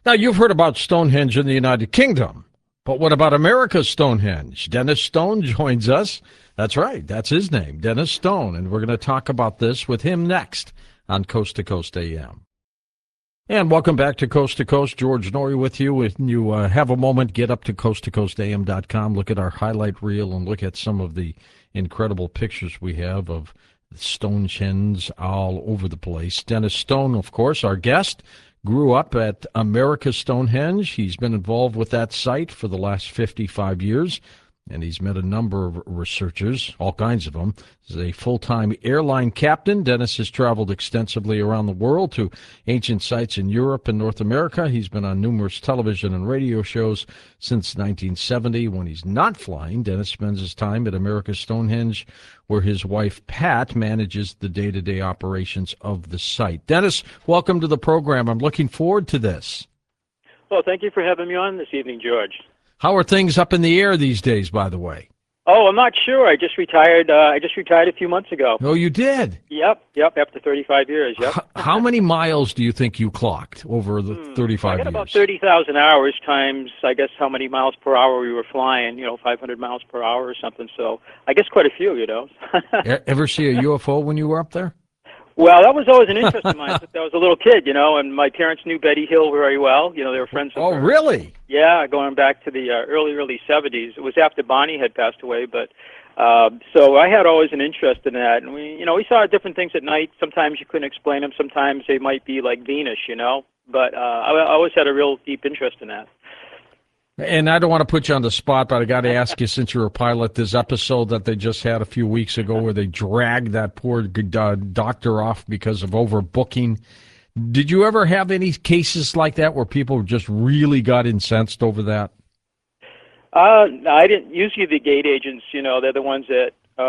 Now, you've heard about Stonehenge in the United Kingdom, but what about America's Stonehenge? Dennis Stone joins us. That's right, that's his name, Dennis Stone, and we're going to talk about this with him next on Coast to Coast AM. And welcome back to Coast. George Noory with you. If you have a moment, get up to coasttocoastam.com, look at our highlight reel, and look at some of the incredible pictures we have of Stonehenge all over the place. Dennis Stone, of course, our guest, grew up at America's Stonehenge. He's been involved with that site for the last 55 years, and he's met a number of researchers, all kinds of them. He's a full-time airline captain. Dennis has traveled extensively around the world to ancient sites in Europe and North America. He's been on numerous television and radio shows since 1970. When he's not flying, Dennis spends his time at America's Stonehenge, where his wife, Pat, manages the day-to-day operations of the site. Dennis, welcome to the program. I'm looking forward to this. Well, thank you for having me on this evening, George. How are things up in the air these days, by the way? Oh, I'm not sure. I just retired. I just retired a few months ago. Oh, you did? Yep. After 35 years. Yep. How many miles do you think you clocked over the 35 I got years? about 30,000 hours times, I guess, how many miles per hour we were flying. 500 miles per hour or something. So I guess quite a few. Ever see a UFO when you were up there? Well, that was always an interest of mine since I was a little kid, and my parents knew Betty Hill very well. They were friends with her. Oh, really? Yeah, going back to the early 70s. It was after Bonnie had passed away, but so I had always an interest in that. And we saw different things at night. Sometimes you couldn't explain them. Sometimes they might be like Venus, But I always had a real deep interest in that. And I don't want to put you on the spot, but I got to ask you, since you're a pilot, this episode that they just had a few weeks ago where they dragged that poor doctor off because of overbooking. Did you ever have any cases like that where people just really got incensed over that? I didn't. Usually the gate agents, they're the ones that,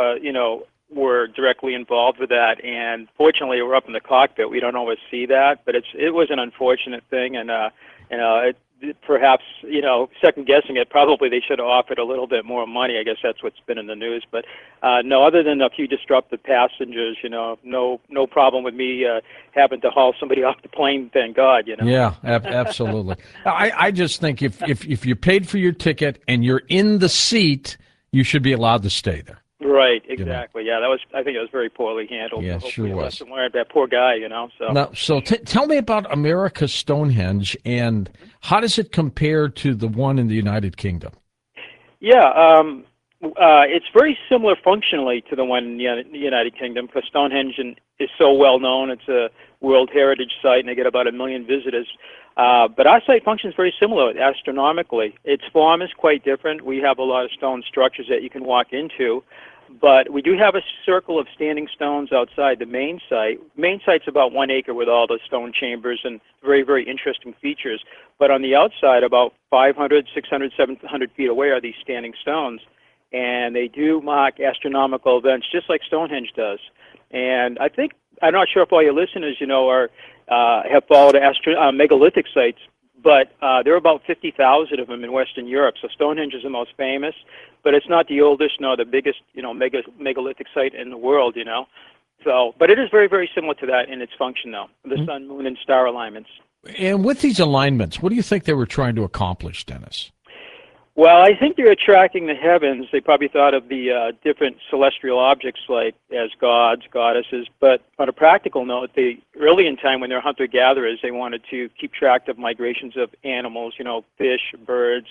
were directly involved with that. And fortunately, we're up in the cockpit. We don't always see that, but it was an unfortunate thing. And, perhaps, second guessing it, probably they should have offered a little bit more money. I guess that's what's been in the news. But no, other than a few disruptive passengers, no problem with me having to haul somebody off the plane, thank God, Yeah, absolutely. I just think if you paid for your ticket and you're in the seat, you should be allowed to stay there. Right, exactly. Yeah, I think it was very poorly handled. Yeah, sure was. That poor guy, So now, tell me about America's Stonehenge, and how does it compare to the one in the United Kingdom? Yeah, it's very similar functionally to the one in the United Kingdom because Stonehenge is so well known. It's a World Heritage Site, and they get about 1 million visitors. But our site functions very similar astronomically. Its form is quite different. We have a lot of stone structures that you can walk into, but we do have a circle of standing stones outside the main site. Main site's about 1 acre with all the stone chambers and very, very interesting features. But on the outside, about 500, 600, 700 feet away are these standing stones. And they do mark astronomical events just like Stonehenge does. And I'm not sure if all your listeners, have followed megalithic sites, but there are about 50,000 of them in Western Europe. So Stonehenge is the most famous, but it's not the oldest nor the biggest, megalithic site in the world, So, but it is very, very similar to that in its function, though, the sun, moon, and star alignments. And with these alignments, what do you think they were trying to accomplish, Dennis? Well, I think they're tracking the heavens. They probably thought of the different celestial objects as gods, goddesses. But on a practical note, early in time when they're hunter-gatherers, they wanted to keep track of migrations of animals, fish, birds,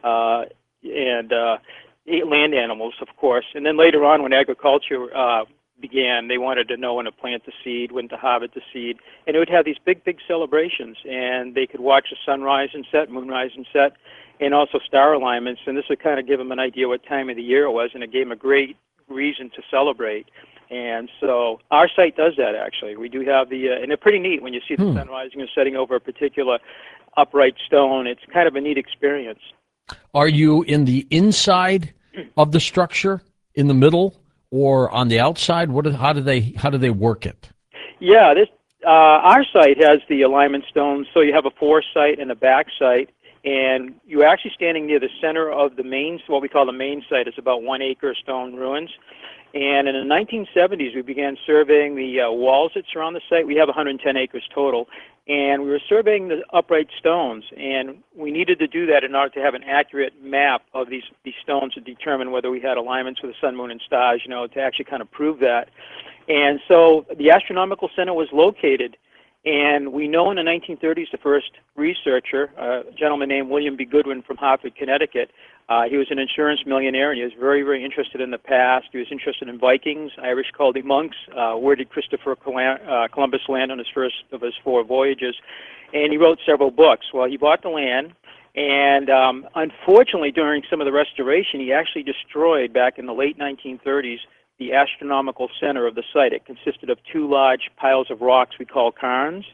and land animals, of course. And then later on when agriculture began, they wanted to know when to plant the seed, when to harvest the seed. And it would have these big, big celebrations. And they could watch the sunrise and set, moonrise and set, and also star alignments, and this would kind of give them an idea what time of the year it was, and it gave them a great reason to celebrate. And so our site does that, actually. We do have and they're pretty neat when you see the sun rising and setting over a particular upright stone. It's kind of a neat experience. Are you in the inside of the structure, in the middle, or on the outside? How do they work it? Yeah, our site has the alignment stones, so you have a foresight and a back site. And you're actually standing near the center of the what we call the main site. It's about 1 acre stone ruins. And in the 1970s, we began surveying the walls that surround the site. We have 110 acres total. and we were surveying the upright stones, and we needed to do that in order to have an accurate map of these stones to determine whether we had alignments with the sun, moon, and stars, to actually kind of prove that. And so the Astronomical Center was located, and we know in the 1930s the first researcher, a gentleman named William B. Goodwin from Hartford, Connecticut, he was an insurance millionaire, and he was very, very interested in the past. He was interested in Vikings, Irish Caldy monks. Where did Christopher Columbus land on his first of his 4 voyages? And he wrote several books. Well, he bought the land, and unfortunately, during some of the restoration, he actually destroyed, back in the late 1930s, the astronomical center of the site. It consisted of 2 large piles of rocks we call cairns,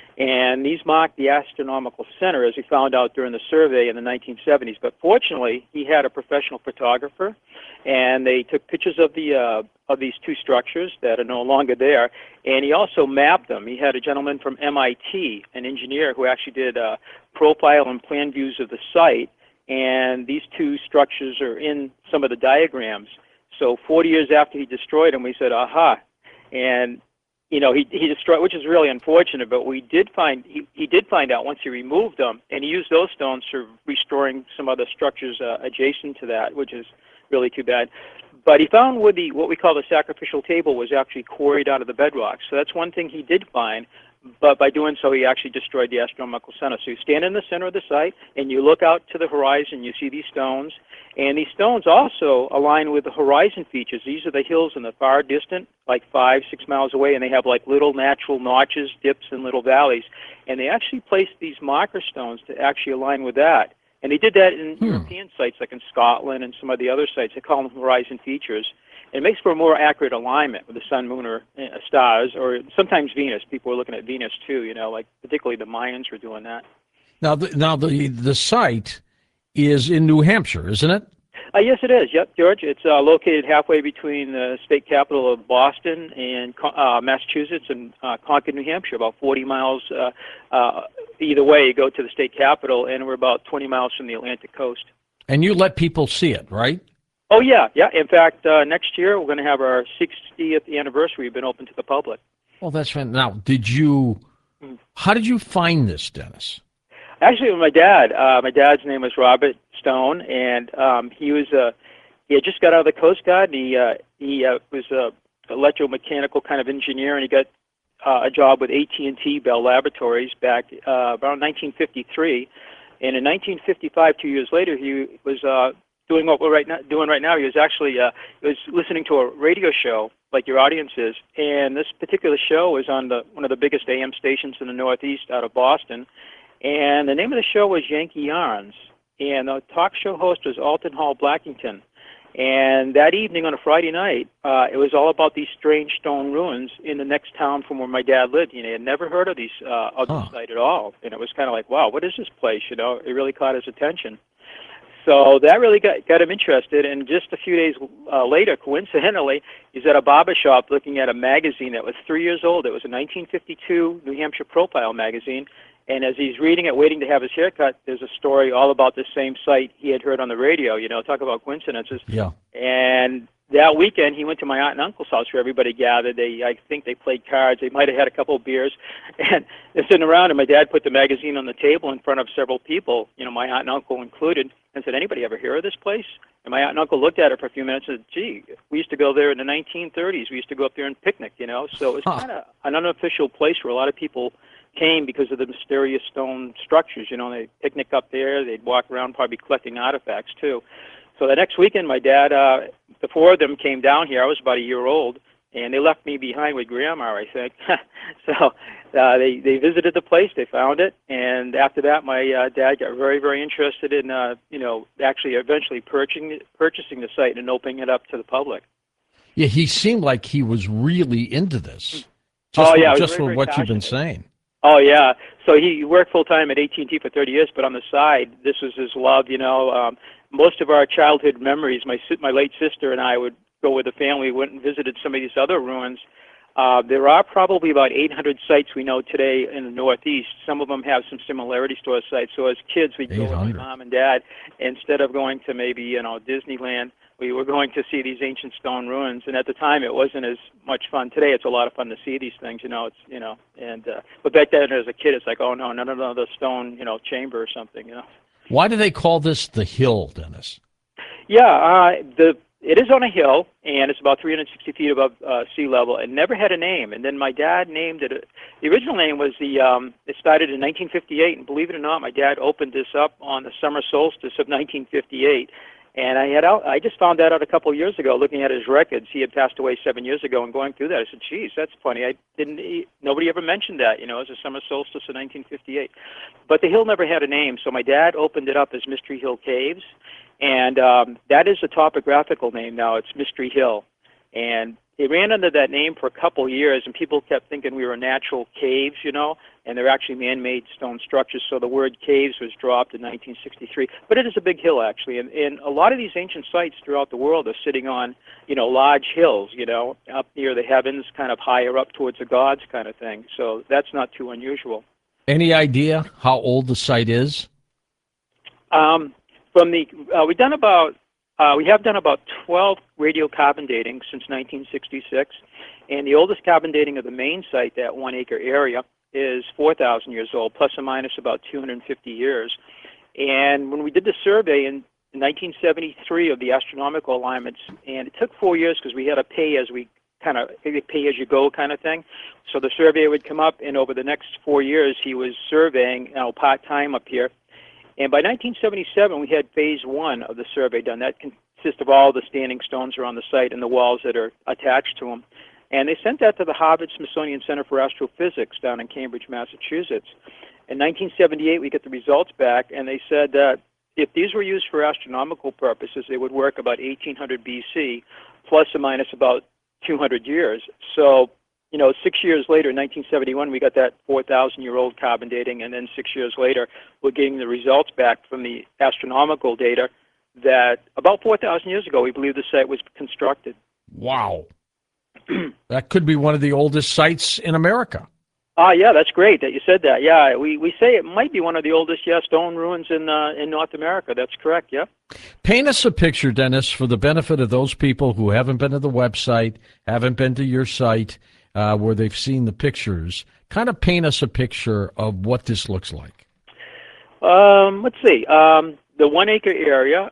and these marked the astronomical center, as we found out during the survey in the 1970s. But fortunately, he had a professional photographer, and they took pictures of these 2 structures that are no longer there, and he also mapped them. He had a gentleman from MIT, an engineer, who actually did profile and plan views of the site, and these 2 structures are in some of the diagrams. So 40 years after he destroyed them, we said, aha. And, he destroyed, which is really unfortunate, but we did find, he did find out once he removed them, and he used those stones for restoring some other structures adjacent to that, which is really too bad. But he found where what we call the sacrificial table was actually quarried out of the bedrock. So that's one thing he did find. But by doing so, he actually destroyed the astronomical center. So you stand in the center of the site, and you look out to the horizon, you see these stones, and these stones also align with the horizon features. These are the hills in the far distant, like 5, 6 miles away, and they have like little natural notches, dips, and little valleys. And they actually placed these marker stones to actually align with that. And they did that in European sites, like in Scotland and some of the other sites. They call them horizon features. It makes for a more accurate alignment with the sun, moon, or stars, or sometimes Venus. People are looking at Venus too, like particularly the Mayans were doing that. Now, the site is in New Hampshire, isn't it? Yes, it is. Yep, George. It's located halfway between the state capital of Boston and Massachusetts and Concord, New Hampshire, about 40 miles either way. You go to the state capital, and we're about 20 miles from the Atlantic coast. And you let people see it, right? Oh, yeah. In fact, next year we're going to have our 60th anniversary. We've been open to the public. Well, that's right. Now, how did you find this, Dennis? Actually, with my dad. My dad's name was Robert Stone, and he had just got out of the Coast Guard, and he was a electromechanical kind of engineer, and he got a job with AT&T Bell Laboratories back around 1953. And in 1955, 2 years later, he was doing what we're doing right now. He was actually was listening to a radio show like your audience is, and this particular show was on one of the biggest AM stations in the Northeast out of Boston, and the name of the show was Yankee Yarns, and the talk show host was Alton Hall Blackington. And that evening on a Friday night, it was all about these strange stone ruins in the next town from where my dad lived. He had never heard of this site at all, and it was kind of like, wow, what is this place? It really caught his attention. So that really got him interested, and just a few days later, coincidentally, he's at a barber shop looking at a magazine that was 3 years old. It was a 1952 New Hampshire Profile magazine, and as he's reading it, waiting to have his hair cut, there's a story all about the same site he had heard on the radio. Talk about coincidences. Yeah. And that weekend, he went to my aunt and uncle's house where everybody gathered. I think they played cards. They might have had a couple of beers. And they're sitting around, and my dad put the magazine on the table in front of several people, my aunt and uncle included, and said, anybody ever hear of this place? And my aunt and uncle looked at it for a few minutes and said, gee, we used to go there in the 1930s. We used to go up there and picnic, So it was kind of an unofficial place where a lot of people came because of the mysterious stone structures. They picnic up there. They'd walk around probably collecting artifacts, too. So the next weekend, my dad, the 4 of them came down here. I was about a year old, and they left me behind with Grandma, I think. So they visited the place. They found it. And after that, my dad got very, very interested in, actually eventually purchasing the site and opening it up to the public. Yeah, he seemed like he was really into this. Just for what you've been saying. Oh, yeah. So he worked full-time at AT&T for 30 years, but on the side, this was his love, Most of our childhood memories, my late sister and I would go with the family, went and visited some of these other ruins. There are probably about 800 sites we know today in the Northeast. Some of them have some similarities to our sites. So as kids, we'd go with my mom and dad. Instead of going to maybe, Disneyland, We were going to see these ancient stone ruins, and at the time it wasn't as much fun. Today it's a lot of fun to see these things, and but back then as a kid it's like, oh no, none of the stone, chamber or something. Why do they call this the Hill, Dennis? Yeah, it is on a hill, and it's about 360 feet above sea level. It never had a name, and then my dad named it. The original name was it started in 1958, and believe it or not, my dad opened this up on the summer solstice of 1958. And I just found that out a couple of years ago, looking at his records. He had passed away 7 years ago, and going through that, I said, "Geez, that's funny. Nobody ever mentioned that, as a summer solstice of 1958." But the hill never had a name, so my dad opened it up as Mystery Hill Caves, and that is a topographical name now. It's Mystery Hill, and it ran under that name for a couple of years, and people kept thinking we were natural caves, and they're actually man-made stone structures, so the word caves was dropped in 1963. But it is a big hill, actually, and a lot of these ancient sites throughout the world are sitting on, large hills, up near the heavens, kind of higher up towards the gods kind of thing. So that's not too unusual. Any idea how old the site is? We have done about 12 radiocarbon datings since 1966, and the oldest carbon dating of the main site, that 1 acre area, is 4,000 years old, plus or minus about 250 years. And when we did the survey in 1973 of the astronomical alignments, and it took 4 years because we had a pay as you go kind of thing. So the surveyor would come up, and over the next 4 years, he was surveying, part-time up here. And by 1977, we had phase one of the survey done. That consists of all the standing stones around the site and the walls that are attached to them. And they sent that to the Harvard-Smithsonian Center for Astrophysics down in Cambridge, Massachusetts. In 1978, we get the results back, and they said that if these were used for astronomical purposes, they would work about 1800 BC, plus or minus about 200 years. So, 6 years later, in 1971, we got that 4,000-year-old carbon dating, and then 6 years later, we're getting the results back from the astronomical data that about 4,000 years ago, we believe the site was constructed. Wow. That could be one of the oldest sites in America. Yeah, that's great that you said that. Yeah, we say it might be one of the oldest, stone ruins in North America. That's correct, yeah. Paint us a picture, Dennis, for the benefit of those people who haven't been to the website, haven't been to your site, where they've seen the pictures. Kind of paint us a picture of what this looks like. Let's see. The 1 acre area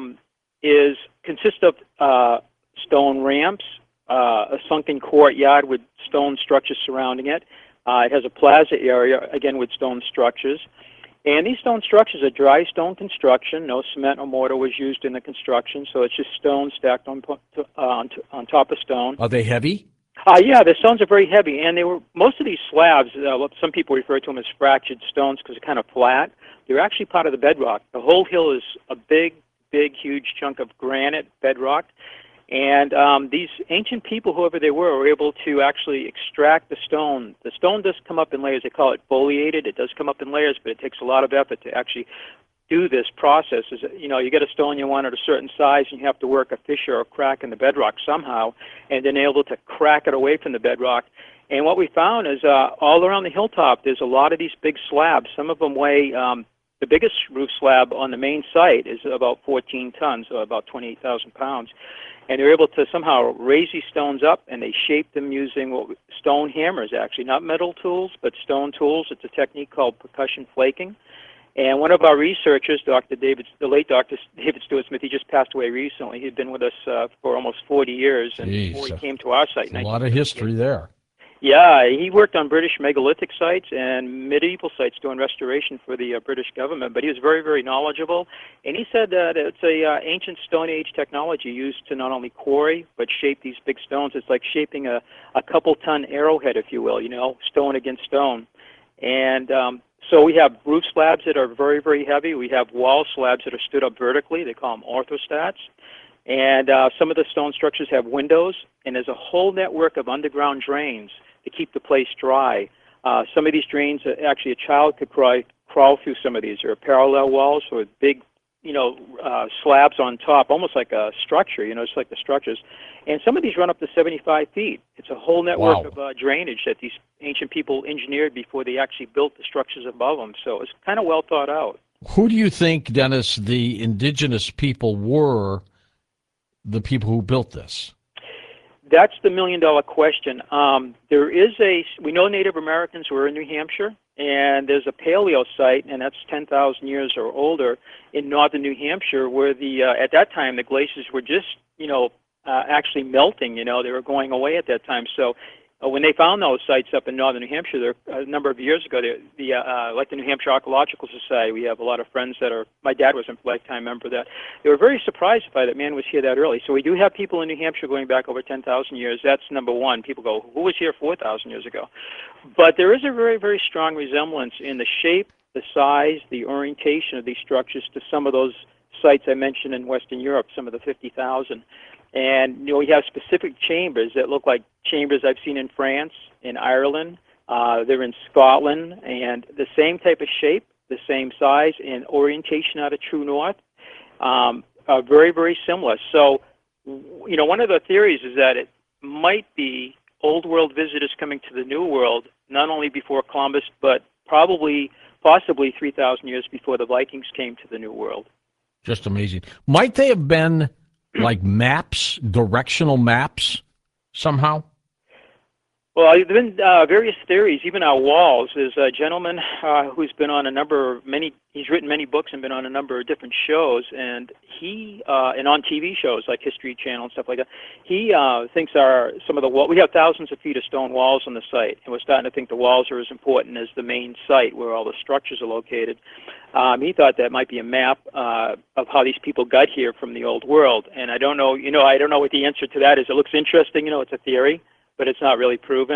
consists of stone ramps, a sunken courtyard with stone structures surrounding it. It has a plaza area, again, with stone structures. And these stone structures are dry stone construction. No cement or mortar was used in the construction, so it's just stone stacked on top of stone. Are they heavy? Yeah, the stones are very heavy, and most of these slabs, some people refer to them as fractured stones because they're kind of flat. They're actually part of the bedrock. The whole hill is a big, huge chunk of granite bedrock. And these ancient people, whoever they were able to actually extract the stone. The stone does come up in layers. They call it foliated. It does come up in layers, but it takes a lot of effort to actually do this process. You get a stone you want at a certain size, and you have to work a fissure or crack in the bedrock somehow, and then able to crack it away from the bedrock. And what we found is all around the hilltop, there's a lot of these big slabs. Some of them weigh, the biggest roof slab on the main site is about 14 tons, or about 28,000 pounds. And they're able to somehow raise these stones up, and they shape them using stone hammers, actually, not metal tools, but stone tools. It's a technique called percussion flaking. And one of our researchers, the late Dr. David Stewart Smith, he just passed away recently. He'd been with us for almost 40 years, and before he came to our site. A lot of history there. Yeah, he worked on British megalithic sites and medieval sites doing restoration for the British government, but he was very, very knowledgeable. And he said that it's a ancient Stone Age technology used to not only quarry, but shape these big stones. It's like shaping a couple-ton arrowhead, if you will, stone against stone. And so we have roof slabs that are very, very heavy. We have wall slabs that are stood up vertically. They call them orthostats. And some of the stone structures have windows, and there's a whole network of underground drains to keep the place dry. Some of these drains, actually a child could crawl through some of these. There are parallel walls with big, slabs on top, almost like a structure, it's like the structures. And some of these run up to 75 feet. It's a whole network of drainage that these ancient people engineered before they actually built the structures above them. So it's kind of well thought out. Who do you think, Dennis, the indigenous people were the people who built this? That's the million-dollar question. We know Native Americans were in New Hampshire, and there's a paleo site, and that's 10,000 years or older in northern New Hampshire, where at that time the glaciers were just, actually melting. They were going away at that time. So when they found those sites up in northern New Hampshire a number of years ago, like the New Hampshire Archaeological Society, we have a lot of friends my dad was a lifetime member of that. They were very surprised by that man was here that early. So we do have people in New Hampshire going back over 10,000 years. That's number one. People go, who was here 4,000 years ago? But there is a very, very strong resemblance in the shape, the size, the orientation of these structures to some of those sites I mentioned in Western Europe, some of the 50,000. And we have specific chambers that look like chambers I've seen in France, in Ireland. They're in Scotland, and the same type of shape, the same size, and orientation out of true north are very, very similar. So, one of the theories is that it might be old world visitors coming to the new world, not only before Columbus, but possibly 3,000 years before the Vikings came to the new world. Just amazing. Might they have been like maps, directional maps, somehow? Well, there have been various theories, even our walls. There's a gentleman who's been on he's written many books and been on a number of different shows, and and on TV shows like History Channel and stuff like that, he thinks we have thousands of feet of stone walls on the site, and we're starting to think the walls are as important as the main site where all the structures are located. He thought that might be a map of how these people got here from the old world, and I don't know what the answer to that is. It looks interesting, it's a theory, but it's not really proven.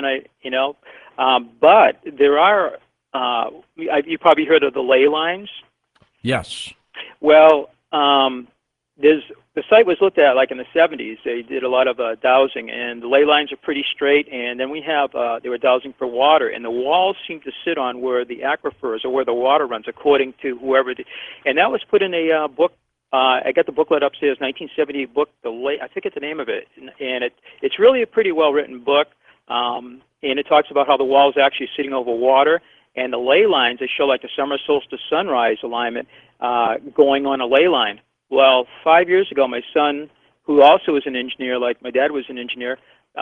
But there are. You probably heard of the ley lines. Yes. Well, the site was looked at like in the 70s. They did a lot of dowsing, and the ley lines are pretty straight. And then they were dowsing for water, and the walls seem to sit on where the aquifers or where the water runs, according to whoever. And that was put in a book. I got the booklet upstairs, 1978 book. I forget the name of it, and it's really a pretty well-written book. And it talks about how the wall is actually sitting over water, and the ley lines, they show like the summer solstice sunrise alignment going on a ley line. Well, 5 years ago, my son, who also is an engineer, like my dad was an engineer,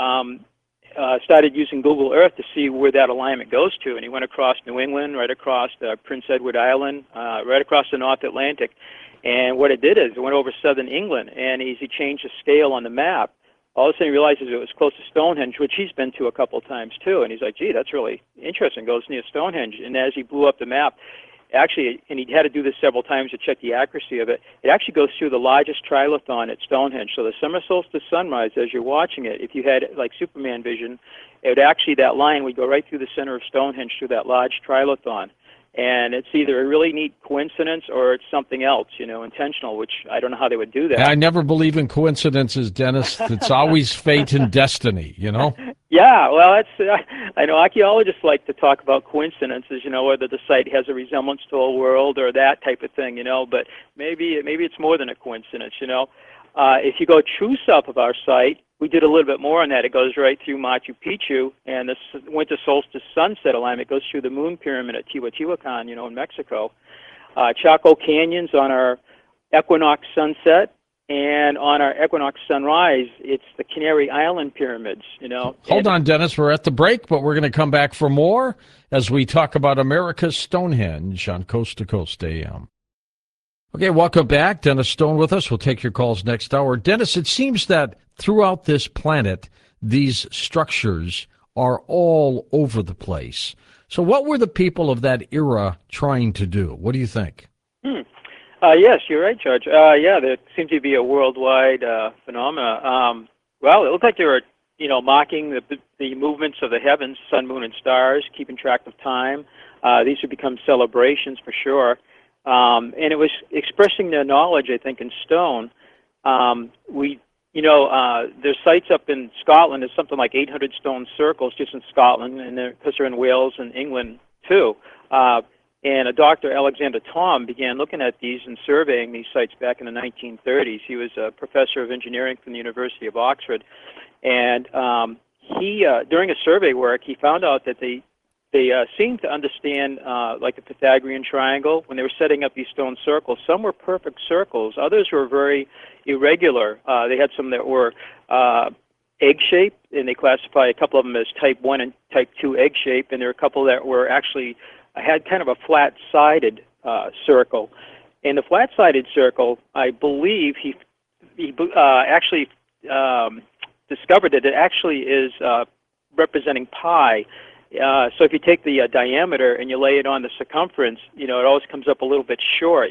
started using Google Earth to see where that alignment goes to, and he went across New England, right across Prince Edward Island, right across the North Atlantic. And what it did is it went over southern England, and as he changed the scale on the map, all of a sudden he realizes it was close to Stonehenge, which he's been to a couple of times too. And he's like, gee, that's really interesting. Goes near Stonehenge. And as he blew up the map, actually, and he had to do this several times to check the accuracy of it, it actually goes through the largest trilithon at Stonehenge. So the summer solstice sunrise, as you're watching it, if you had like Superman vision, that line would go right through the center of Stonehenge through that large trilithon. And it's either a really neat coincidence or it's something else, intentional, which I don't know how they would do that. I never believe in coincidences, Dennis. It's always fate and destiny, Yeah, well, I know archaeologists like to talk about coincidences, whether the site has a resemblance to a world or that type of thing, but maybe it's more than a coincidence, If you go true south of our site, we did a little bit more on that. It goes right through Machu Picchu, and the winter solstice sunset alignment goes through the moon pyramid at Teotihuacan, in Mexico. Chaco Canyon's on our equinox sunset, and on our equinox sunrise, it's the Canary Island pyramids, Hold on, Dennis. We're at the break, but we're going to come back for more as we talk about America's Stonehenge on Coast to Coast AM. Okay, welcome back. Dennis Stone with us. We'll take your calls next hour. Dennis, it seems that throughout this planet, these structures are all over the place. So what were the people of that era trying to do? What do you think? Yes, you're right, George. There seemed to be a worldwide phenomena. Well, it looked like they were, mocking the movements of the heavens, sun, moon, and stars, keeping track of time. These would become celebrations for sure. And it was expressing their knowledge, I think, in stone. There's sites up in Scotland. There's something like 800 stone circles just in Scotland, and because they're in Wales and England too. And a Dr. Alexander Thom began looking at these and surveying these sites back in the 1930s. He was a professor of engineering from the University of Oxford, and he during a survey work, he found out that they seemed to understand, like the Pythagorean triangle, when they were setting up these stone circles. Some were perfect circles. Others were very irregular. They had some that were egg-shaped, and they classify a couple of them as type 1 and type 2 egg-shaped, and there were a couple that were actually had kind of a flat-sided circle. In the flat-sided circle, I believe he actually discovered that it actually is representing pi. So if you take the diameter and you lay it on the circumference, it always comes up a little bit short,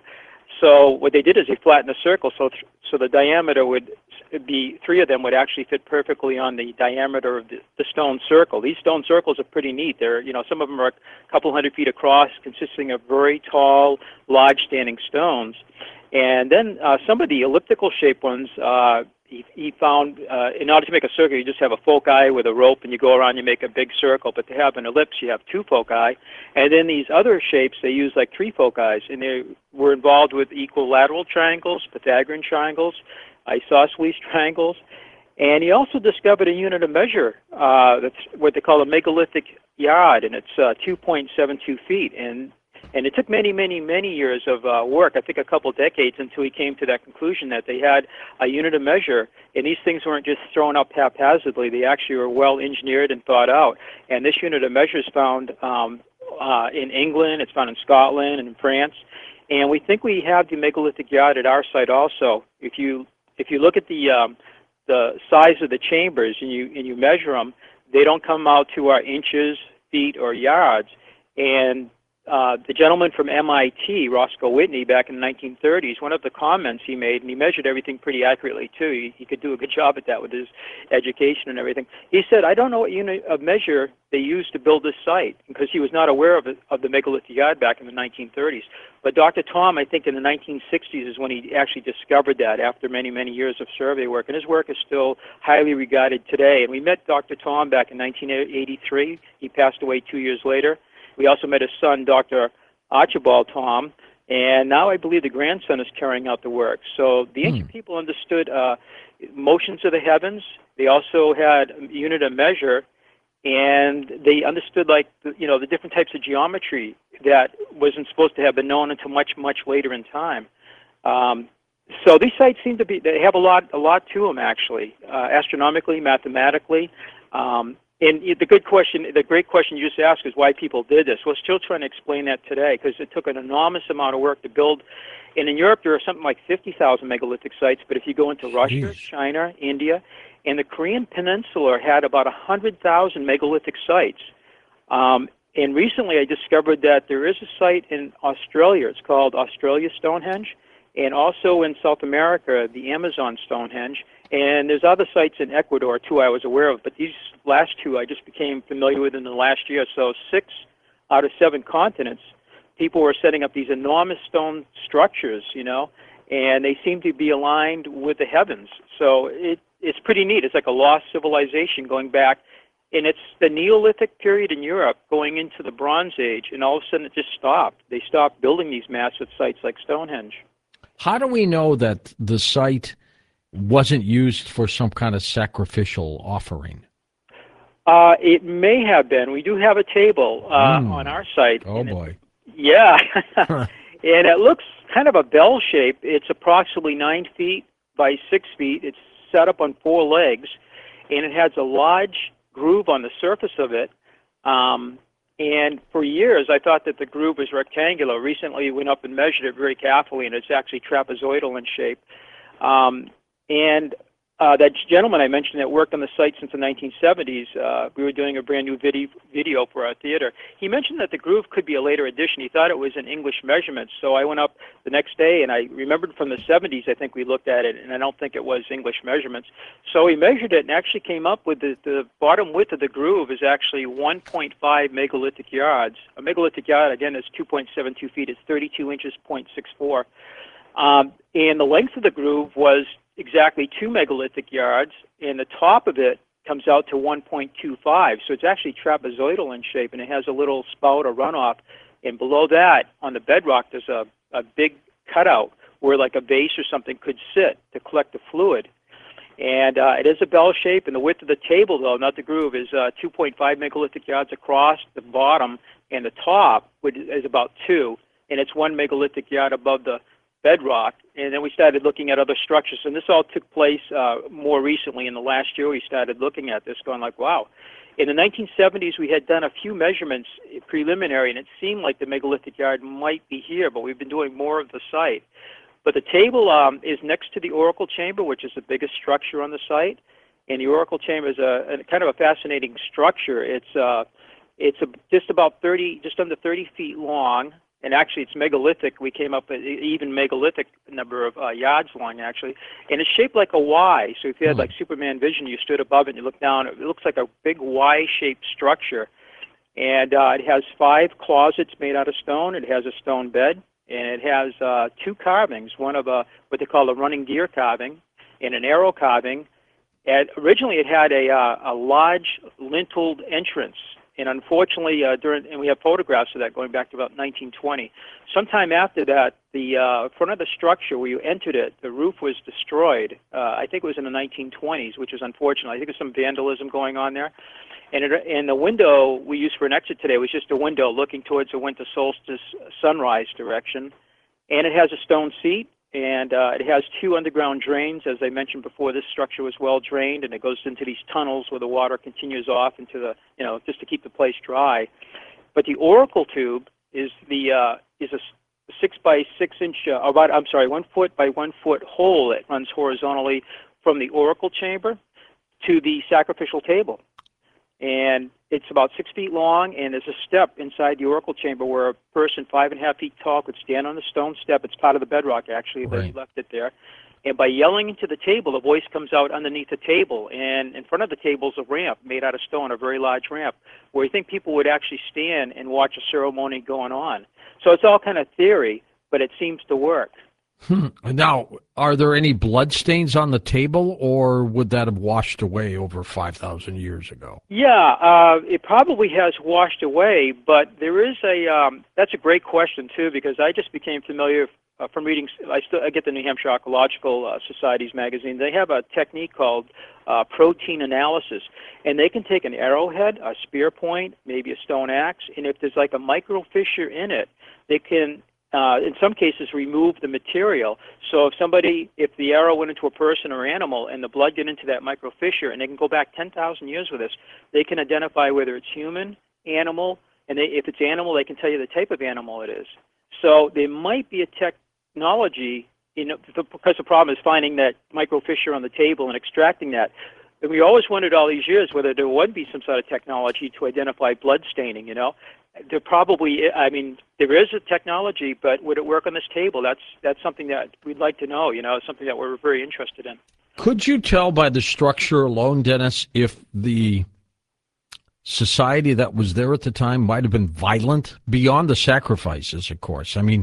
So what they did is they flattened the circle, so the diameter would be, three of them would actually fit perfectly on the diameter of the stone circle. These stone circles are pretty neat. They're, some of them are a couple hundred feet across, consisting of very tall, large standing stones. And then some of the elliptical shaped ones, he found in order to make a circle, you just have a foci with a rope, and you go around, you make a big circle. But to have an ellipse, you have two foci. And then these other shapes, they use like three foci, and they were involved with equilateral triangles, Pythagorean triangles, isosceles triangles. And he also discovered a unit of measure, that's what they call a megalithic yard, and it's 2.72 feet. And it took many, many, many years of work, I think a couple decades, until he came to that conclusion that they had a unit of measure. And these things weren't just thrown up haphazardly. They actually were well engineered and thought out. And this unit of measure is found in England, it's found in Scotland and in France. And we think we have the megalithic yard at our site also. If you look at the size of the chambers and you measure them, they don't come out to our inches, feet, or yards. And the gentleman from MIT, Roscoe Whitney, back in the 1930s, one of the comments he made, and he measured everything pretty accurately too. He could do a good job at that with his education and everything. He said, "I don't know what unit of measure they used to build this site," because he was not aware of the megalithic yard back in the 1930s. But Dr. Tom, I think in the 1960s is when he actually discovered that after many, many years of survey work. And his work is still highly regarded today. And we met Dr. Tom back in 1983. He passed away 2 years later. We also met his son, Dr. Archibald Tom, and now I believe the grandson is carrying out the work. So the ancient people understood motions of the heavens. They also had a unit of measure, and they understood the different types of geometry that wasn't supposed to have been known until much, much later in time. So these sites seem to they have a lot to them actually, astronomically, mathematically. And the great question you just asked is why people did this. We're still trying to explain that today because it took an enormous amount of work to build. And in Europe, there are something like 50,000 megalithic sites. But if you go into Russia, China, India, and the Korean Peninsula had about 100,000 megalithic sites. And recently I discovered that there is a site in Australia. It's called Australia Stonehenge. And also in South America, the Amazon Stonehenge. And there's other sites in Ecuador, too, I was aware of. But these last two I just became familiar with in the last year. So 6 out of 7 continents, people were setting up these enormous stone structures, and they seem to be aligned with the heavens. So it's pretty neat. It's like a lost civilization going back. And it's the Neolithic period in Europe going into the Bronze Age, and all of a sudden it just stopped. They stopped building these massive sites like Stonehenge. How do we know that the site wasn't used for some kind of sacrificial offering? It may have been. We do have a table on our site. Oh, boy. Yeah. And it looks kind of a bell shape. It's approximately 9 feet by 6 feet. It's set up on 4 legs, and it has a large groove on the surface of it. And for years, I thought that the groove was rectangular. Recently, we went up and measured it very carefully, and it's actually trapezoidal in shape. And that gentleman I mentioned that worked on the site since the 1970s, we were doing a brand new video for our theater. He mentioned that the groove could be a later addition. He thought it was an English measurement. So I went up the next day, and I remembered from the 70s, I think we looked at it, and I don't think it was English measurements. So we measured it and actually came up with the bottom width of the groove is actually 1.5 megalithic yards. A megalithic yard, again, is 2.72 feet. It's 32 inches, 0.64. And the length of the groove was exactly 2 megalithic yards, and the top of it comes out to 1.25. So it's actually trapezoidal in shape, and it has a little spout or runoff. And below that, on the bedrock, there's a big cutout where like a vase or something could sit to collect the fluid. And it is a bell shape, and the width of the table, though, not the groove, is 2.5 megalithic yards across the bottom, and the top is about 2, and it's 1 megalithic yard above the bedrock. And then we started looking at other structures, and this all took place more recently. In the last year, we started looking at this, going like, wow. In the 1970s, we had done a few measurements preliminary, and it seemed like the megalithic yard might be here, but we've been doing more of the site. But the table is next to the oracle chamber, which is the biggest structure on the site. And the oracle chamber is a kind of a fascinating structure. It's just under 30 feet long, and actually it's megalithic. We came up with even megalithic number of yards long, actually. And it's shaped like a Y. So if you had like Superman vision, you stood above it and you look down, it looks like a big Y-shaped structure. And it has 5 closets made out of stone. It has a stone bed. And it has 2 carvings, one of what they call a running deer carving and an arrow carving. And originally it had a large linteled entrance. And unfortunately, and we have photographs of that going back to about 1920. Sometime after that, the front of the structure where you entered it, the roof was destroyed. I think it was in the 1920s, which is unfortunate. I think there's some vandalism going on there. And the window we use for an exit today was just a window looking towards the winter solstice sunrise direction. And it has a stone seat, and it has 2 underground drains. As I mentioned before, this structure was well drained, and it goes into these tunnels where the water continues off into the, just to keep the place dry. But the oracle tube is a 6 by 6 inch, 1 foot by 1 foot hole that runs horizontally from the oracle chamber to the sacrificial table. And it's about 6 feet long, and there's a step inside the oracle chamber where a person 5.5 feet tall could stand on the stone step. It's part of the bedrock, actually, but he left it there. And by yelling into the table, a voice comes out underneath the table, and in front of the table is a ramp made out of stone, a very large ramp, where you think people would actually stand and watch a ceremony going on. So it's all kind of theory, but it seems to work. Now, are there any blood stains on the table, or would that have washed away over 5,000 years ago? Yeah, it probably has washed away, but there is that's a great question, too, because I just became familiar from reading, I get the New Hampshire Archaeological Society's magazine. They have a technique called protein analysis, and they can take an arrowhead, a spear point, maybe a stone axe, and if there's like a micro fissure in it, they can in some cases remove the material. So if the arrow went into a person or animal and the blood get into that micro fissure, and they can go back 10,000 years with this, they can identify whether it's human, animal, and if it's animal, they can tell you the type of animal it is. So there might be a technology, because the problem is finding that micro fissure on the table and extracting that. And we always wondered all these years whether there would be some sort of technology to identify blood staining, There probably, there is a technology, but would it work on this table? That's something that we'd like to know, something that we're very interested in. Could you tell by the structure alone, Dennis, if the society that was there at the time might have been violent, beyond the sacrifices, of course? I mean,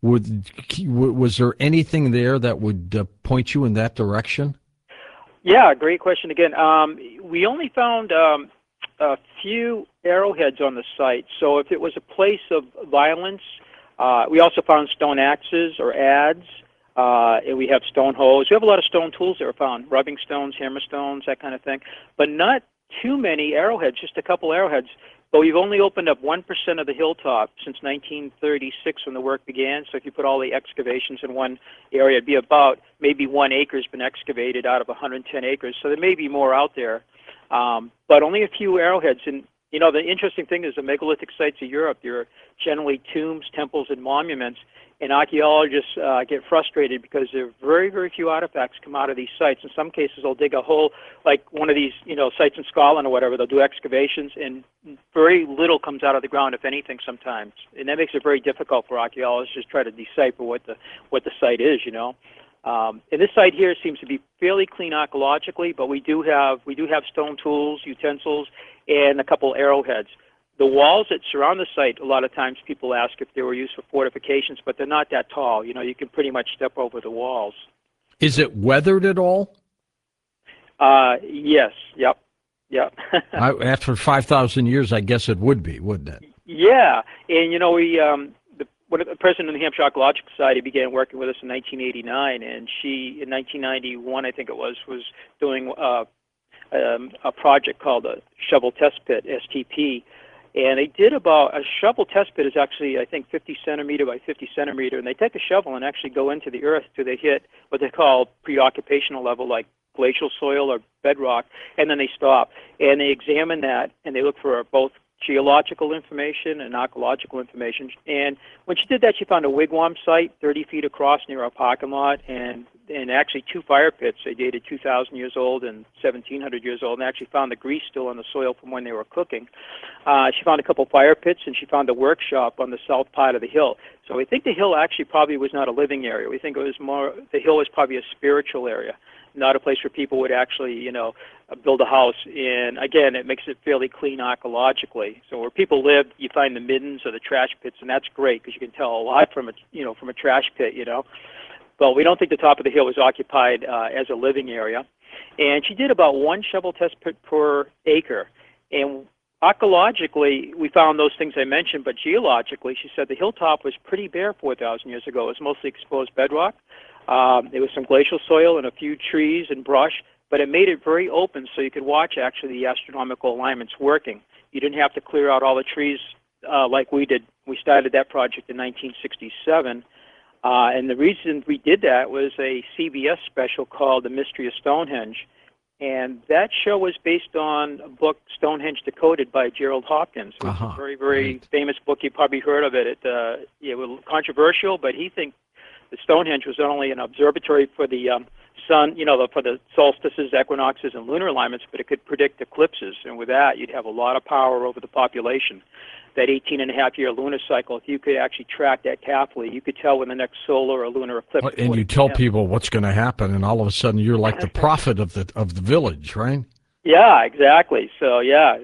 was there anything there that would point you in that direction? Yeah, great question again. We only found a few arrowheads on the site. So if it was a place of violence, we also found stone axes or adze, and we have stone hoes. We have a lot of stone tools that were found, rubbing stones, hammer stones, that kind of thing, but not too many arrowheads, just a couple arrowheads. But we've only opened up 1% of the hilltop since 1936 when the work began. So if you put all the excavations in one area, it'd be about maybe 1 acre has been excavated out of 110 acres. So there may be more out there. But only a few arrowheads. And, the interesting thing is the megalithic sites of Europe, they're generally tombs, temples, and monuments. And archaeologists get frustrated because there are very, very few artifacts come out of these sites. In some cases, they'll dig a hole, like one of these, sites in Scotland or whatever. They'll do excavations, and very little comes out of the ground, if anything, sometimes. And that makes it very difficult for archaeologists to try to decipher what the site is, And this site here seems to be fairly clean archaeologically, but we do have stone tools, utensils, and a couple arrowheads. The walls that surround the site, a lot of times people ask if they were used for fortifications, but they're not that tall. You can pretty much step over the walls. Is it weathered at all? Yes. Yep. After 5,000 years, I guess it would be, wouldn't it? Yeah, and the president of the Hampshire Archaeological Society began working with us in 1989, and she, in 1991, I think it was doing a project called a Shovel Test Pit, STP. And they did about, a shovel test pit is actually, I think, 50 centimeter by 50 centimeter, and they take a shovel and actually go into the earth till they hit what they call pre-occupational level, like glacial soil or bedrock, and then they stop. And they examine that, and they look for both geological information and archaeological information. And when she did that, she found a wigwam site 30 feet across near our parking lot, and actually 2 fire pits. They dated 2,000 years old and 1,700 years old, and actually found the grease still on the soil from when they were cooking. She found a couple fire pits, and she found a workshop on the south part of the hill. So we think the hill actually probably was not a living area. We think it was more, the hill was probably a spiritual area, not a place where people would actually, build a house. And again, it makes it fairly clean archaeologically. So where people live, you find the middens or the trash pits, and that's great because you can tell a lot from a trash pit, But we don't think the top of the hill was occupied as a living area. And she did about 1 shovel test pit per acre. And archaeologically, we found those things I mentioned, but geologically, she said the hilltop was pretty bare 4,000 years ago. It was mostly exposed bedrock. There was some glacial soil and a few trees and brush, but it made it very open so you could watch actually the astronomical alignments working. You didn't have to clear out all the trees like we did. We started that project in 1967. And the reason we did that was a CBS special called The Mystery of Stonehenge. And that show was based on a book, Stonehenge Decoded, by Gerald Hopkins. It was a very, very famous book. You probably heard of it. It was controversial, but he thinks that Stonehenge was not only an observatory for the sun, for the solstices, equinoxes, and lunar alignments, but it could predict eclipses. And with that, you'd have a lot of power over the population. That 18-and-a-half-year lunar cycle, if you could actually track that carefully, you could tell when the next solar or lunar eclipse. And you tell people what's going to happen, and all of a sudden you're like the prophet of the village, right? Yeah, exactly. So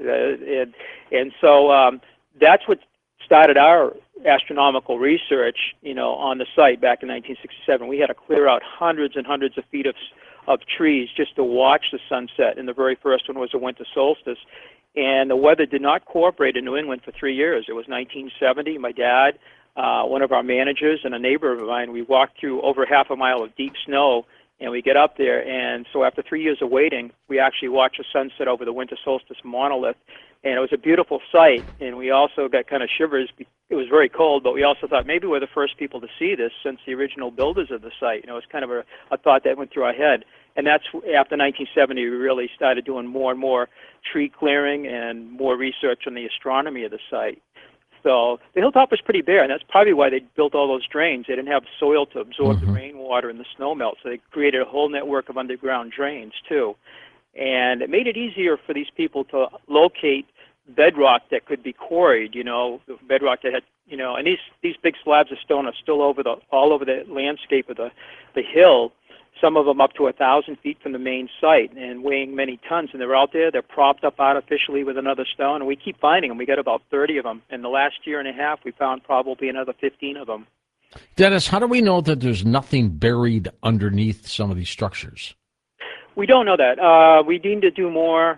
so that's what started our astronomical research, on the site back in 1967. We had to clear out hundreds and hundreds of feet of trees just to watch the sunset, and the very first one was the winter solstice. And the weather did not cooperate in New England for 3 years. It was 1970. My dad, one of our managers, and a neighbor of mine, we walked through over half a mile of deep snow, and we get up there. And so after 3 years of waiting, we actually watched a sunset over the winter solstice monolith. And it was a beautiful sight. And we also got kind of shivers. It was very cold, but we also thought maybe we're the first people to see this since the original builders of the site. It was kind of a thought that went through our head. And that's after 1970, we really started doing more and more tree clearing and more research on the astronomy of the site. So the hilltop was pretty bare, and that's probably why they built all those drains. They didn't have soil to absorb the rainwater and the snow melt, so they created a whole network of underground drains, too. And it made it easier for these people to locate bedrock that could be quarried, bedrock that had, and these big slabs of stone are still all over the landscape of the hill. Some of them up to 1,000 feet from the main site and weighing many tons. And they're out there. They're propped up artificially with another stone. And we keep finding them. We got about 30 of them. In the last year and a half, we found probably another 15 of them. Dennis, how do we know that there's nothing buried underneath some of these structures? We don't know that. We need to do more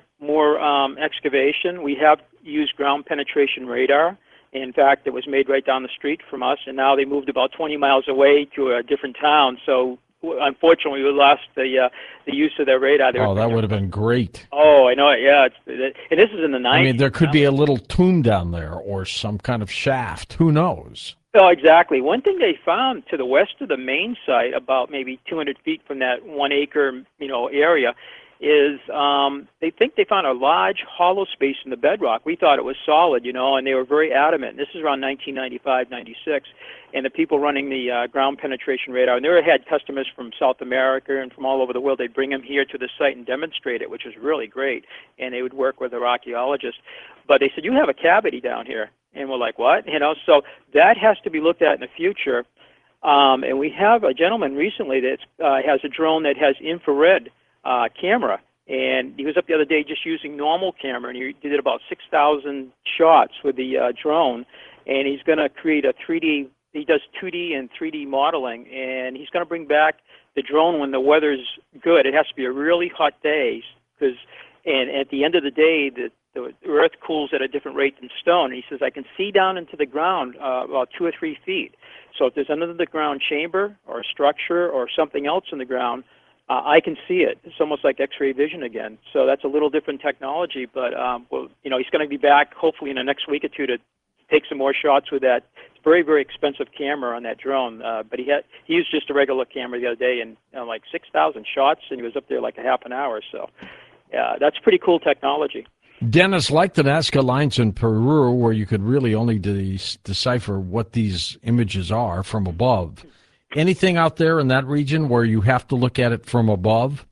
excavation. We have used ground penetration radar. In fact, it was made right down the street from us. And now they moved about 20 miles away to a different town. So unfortunately, we lost the use of their radar. That would have been great. Oh, I know it. Yeah, and this is in the 90s. I mean, there could be a little tomb down there or some kind of shaft. Who knows? Oh, exactly. One thing they found to the west of the main site, about maybe 200 feet from that 1 acre, area, is they think they found a large hollow space in the bedrock. We thought it was solid, and they were very adamant. This is around 1995, 96, and the people running the ground penetration radar, and they had customers from South America and from all over the world. They'd bring them here to the site and demonstrate it, which was really great, and they would work with their archaeologists. But they said, you have a cavity down here. And we're like, what? So that has to be looked at in the future. And we have a gentleman recently that has a drone that has infrared camera, and he was up the other day just using normal camera, and he did about 6,000 shots with the drone, and he's going to create a 3D, he does 2D and 3D modeling, and he's going to bring back the drone when the weather's good. It has to be a really hot day, and at the end of the day, the earth cools at a different rate than stone. And he says, I can see down into the ground about 2 or 3 feet. So if there's an underground chamber or a structure or something else in the ground, I can see it. It's almost like X-ray vision again. So that's a little different technology, but well, you know, he's going to be back hopefully in the next week or two to take some more shots with that very, very expensive camera on that drone. But he used just a regular camera the other day and like 6,000 shots, and he was up there like a half an hour. So yeah, that's pretty cool technology. Dennis, like the Nazca lines in Peru, where you could really only decipher what these images are from above, anything out there in that region where you have to look at it from above?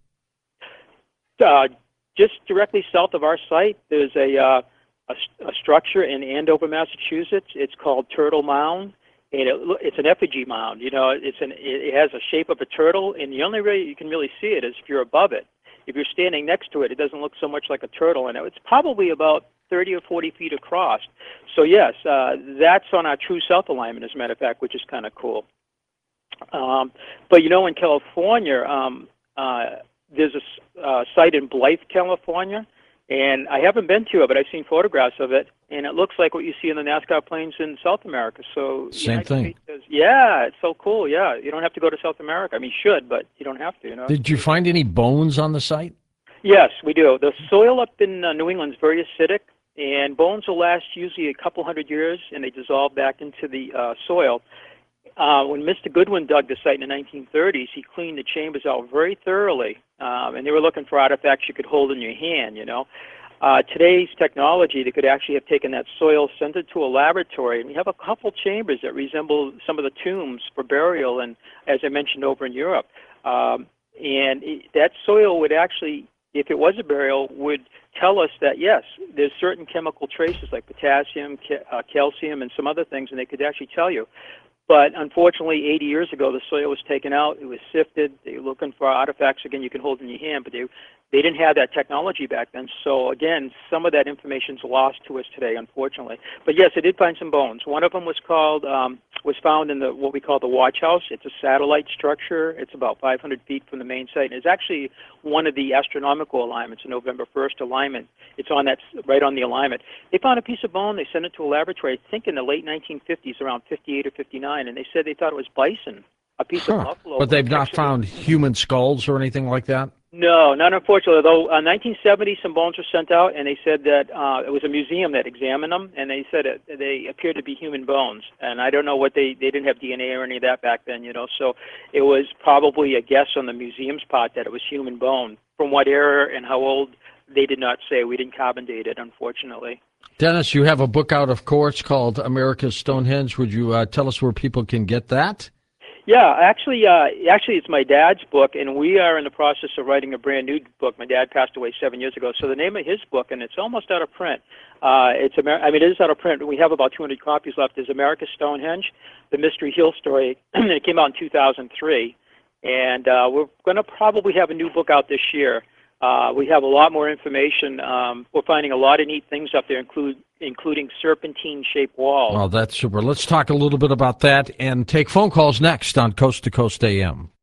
Just directly south of our site, there's a structure in Andover, Massachusetts. It's called Turtle Mound, and it's an effigy mound. You know, it has a shape of a turtle, and the only way you can really see it is if you're above it. If you're standing next to it, it doesn't look so much like a turtle, and it's probably about 30 or 40 feet across. So yes, that's on our true south alignment, as a matter of fact, which is kind of cool. But you know, in California, there's a site in Blythe, California, and I haven't been to it, but I've seen photographs of it, and it looks like what you see in the Nazca plains in South America. So same thing. Yeah, it's so cool. Yeah, you don't have to go to South America. I mean, you should, but you don't have to. You know. Did you find any bones on the site? Yes, we do. The soil up in New England is very acidic, and bones will last usually a couple hundred years, and they dissolve back into the soil. When Mr. Goodwin dug the site in the 1930s, he cleaned the chambers out very thoroughly, and they were looking for artifacts you could hold in your hand, you know. Today's technology, they could actually have taken that soil, sent it to a laboratory, and we have a couple chambers that resemble some of the tombs for burial, and as I mentioned, over in Europe. That soil would actually, if it was a burial, would tell us that, yes, there's certain chemical traces like potassium, calcium, and some other things, and they could actually tell you. But unfortunately, 80 years ago, the soil was taken out. It was sifted. They were looking for artifacts, again, you can hold in your hand, but they didn't have that technology back then. So, again, some of that information's lost to us today, unfortunately. But, yes, I did find some bones. One of them was found in what we call the Watch House. It's a satellite structure. It's about 500 feet from the main site. And it's actually one of the astronomical alignments, the November 1st alignment. It's on right on the alignment. They found a piece of bone. They sent it to a laboratory, I think in the late 1950s, around 58 or 59, and they said they thought it was bison, a piece of buffalo. But they've not found human skulls or anything like that? No, not unfortunately. Though in 1970, some bones were sent out, and they said that it was a museum that examined them, and they said they appeared to be human bones. And I don't know what they didn't have DNA or any of that back then, you know. So it was probably a guess on the museum's part that it was human bone. From what era and how old, they did not say. We didn't carbon date it, unfortunately. Dennis, you have a book out, of course, called America's Stonehenge. Would you tell us where people can get that? Yeah, actually, it's my dad's book, and we are in the process of writing a brand new book. My dad passed away 7 years ago, so the name of his book, and it's almost out of print. It is out of print. We have about 200 copies left. Is America's Stonehenge, the Mystery Hill Story. It came out in 2003, and we're going to probably have a new book out this year. We have a lot more information. We're finding a lot of neat things up there, including serpentine-shaped walls. Oh, that's super. Let's talk a little bit about that and take phone calls next on Coast to Coast AM.